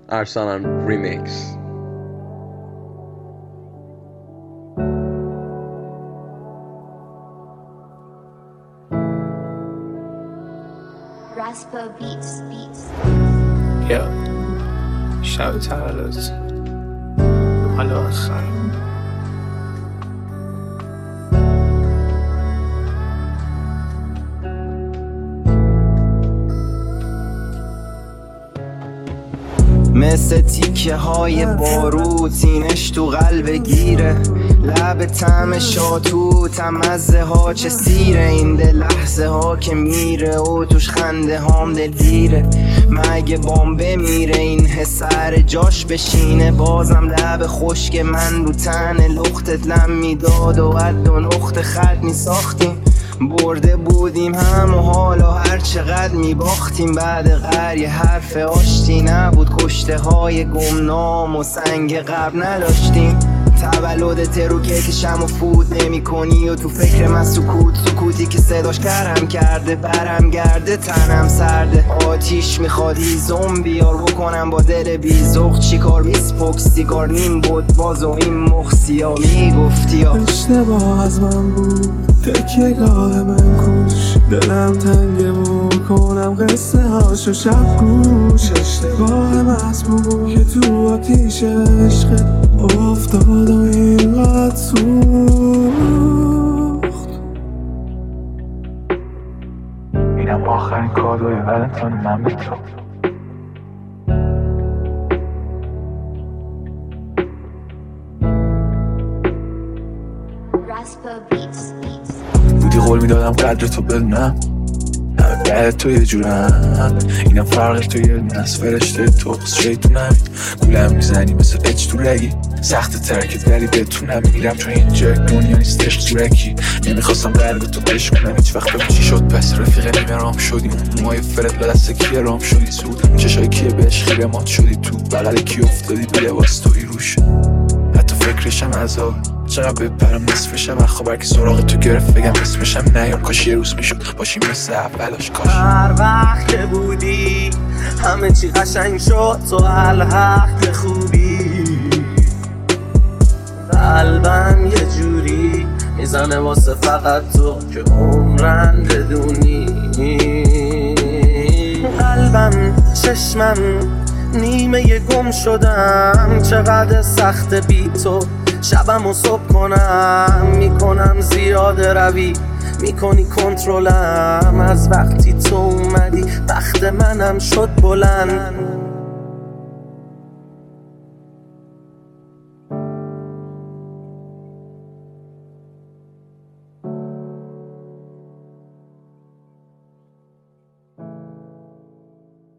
Arsalan Remix. Raspa Beats. یا شب تولد حالا آخر مثل تیکه های بارود سینش تو قلب گیره، لب طعم شاتوت هم مزه ها چه سیره، این ده لحظه ها که میره و توش خنده هام دلگیره. مگه بام بمیره این حسر جاش بشینه، بازم لب خشک من رو تن لختت لم میداد و عد و نقط خط میساختیم. برده بودیم هم و حالا هر چقدر میباختیم. بعد قریه حرف آشتی نبود، کشته های گمنام و سنگ قبل نداشتیم. تولدت رو کیکشم و فود نمی کنی و تو فکر من سکوتی که صداش گرم کرده، برم گرده تنم سرده. آتیش میخوادی زومبیار بکنم با دل بیزخ، چیکار بیسپوک سیگار نیم بود باز و این مخصیا میگفتی یا اشتباه از من بود، تکیه گاه من کش، دلم تنگه و کنم قصه هاشو شب گوش. اشتباه مزمون که تو آتیش عشقت افتاد و اینقدر سوخت. اینم آخرین کادوی ولنتاین من به تو. Raspa Beats. بودی قول میدادم قدر تو بدونم، همه بعد تو یه جورم. اینم فرق تو یه نس فرشته تو شیطونم، گولم میزنی مثل اچ تو رگی، سخت ترکت ولی بتونم میگیرم چون اینجا دنیا نیستش زورکی. نمیخواستم قلب تو عشق کنم هیچ وقت، بگو چی شد پس رفیق نیمه رام شدی، اون موهای فرد به دست کیه رام شدی، سود چشای کیه بهش خیره مات شدی، تو بغل کی افتادی بی لباس توی روشه. حتی فکرشم عذاب چقدر بپرم نصفشم اخواب هرکی سراغ تو گرفت بگم اسمشم نیام، کاش یه روز میشد باشیم مثل اولاش. کاش هر وقت که بودی همه چی قشنگ شد، تو الحق خوبی. قلبم یه جوری میزنه واسه فقط تو که عمرن بدونی. قلبم چشمم نیمه گم شدم، چقدر سخت بی تو شبم و صبح کنم. میکنم زیاده روی میکنی کنترلم، از وقتی تو اومدی بخت منم شد بلند.